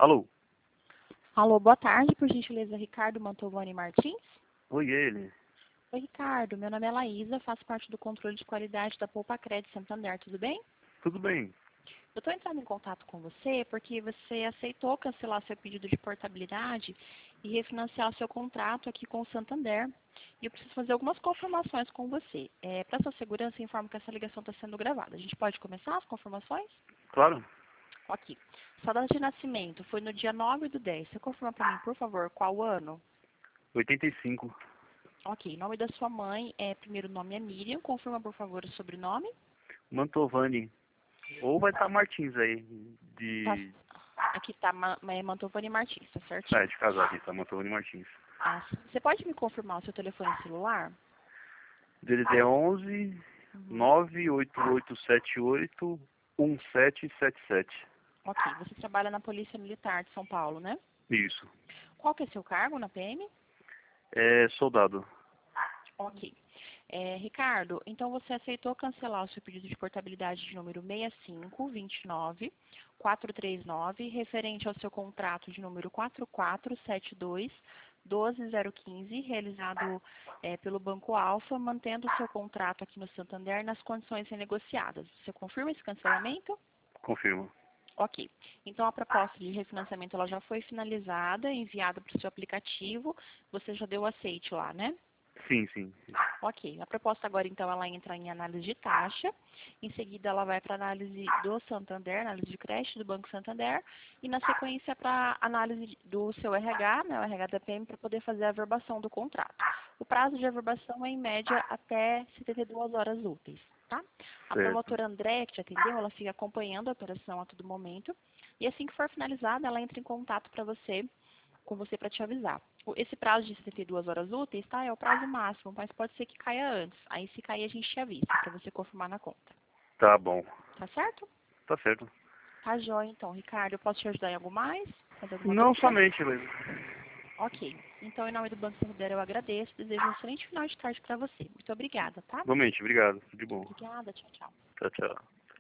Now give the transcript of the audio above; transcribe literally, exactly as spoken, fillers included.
Alô? Alô, boa tarde, por gentileza, Ricardo Mantovani Martins? Oi, ele. Oi, Ricardo, meu nome é Laísa, faço parte do controle de qualidade da Poupa Crédito Santander, tudo bem? Tudo bem? Eu estou entrando em contato com você porque você aceitou cancelar seu pedido de portabilidade e refinanciar o seu contrato aqui com o Santander. E eu preciso fazer algumas confirmações com você. É, para sua segurança, informo que essa ligação está sendo gravada. A gente pode começar as confirmações? Claro. Ok. Sua data de nascimento foi no dia nove do dez. Você confirma para mim, por favor, qual ano? oitenta e cinco. Ok. Nome da sua mãe, é, primeiro nome é Miriam. Confirma, por favor, o sobrenome. Mantovani. Ou vai estar Martins aí. Tá, De. aqui está Mantovani Martins, tá É, certinho? de casado, tá? Mantovani Martins. Ah, você pode me confirmar o seu telefone celular? D D D onze Uhum. nove oito oito sete oito um sete sete sete. Ok. Você trabalha na Polícia Militar de São Paulo, né? Isso. Qual que é seu cargo na P M? É soldado. Ok. É, Ricardo, então você aceitou cancelar o seu pedido de portabilidade de número seis cinco dois nove quatro três nove, referente ao seu contrato de número quatro quatro sete dois um dois zero um cinco, realizado é, pelo Banco Alfa, mantendo o seu contrato aqui no Santander nas condições renegociadas. Você confirma esse cancelamento? Confirmo. Ok. Então, a proposta de refinanciamento ela já foi finalizada, enviada para o seu aplicativo. Você já deu aceite lá, né? Sim, sim. Ok. A proposta agora, então, ela entra em análise de taxa. Em seguida, ela vai para análise do Santander, análise de crédito do Banco Santander. E, na sequência, para análise do seu R H, né, o R H da P M, para poder fazer a averbação do contrato. O prazo de averbação é, em média, até setenta e duas horas úteis. Tá? A Certo. promotora André, que te atendeu, ela fica acompanhando a operação a todo momento. E assim que for finalizada, ela entra em contato para você, com você para te avisar. O- Esse prazo de setenta e duas horas úteis, tá? É o prazo máximo, mas pode ser que caia antes. Aí se cair, a gente te avisa para você confirmar na conta. Tá bom. Tá certo? Tá certo. Tá jóia, então. Ricardo, eu posso te ajudar em algo mais? Fazer alguma Não dúvida? somente, Leila. Ok. Então, em nome do Banco Santander, eu agradeço. Desejo um excelente final de tarde para você. Muito obrigada, tá? Igualmente, obrigado. Tudo de bom. Obrigada. Tchau, tchau. Tchau, tchau.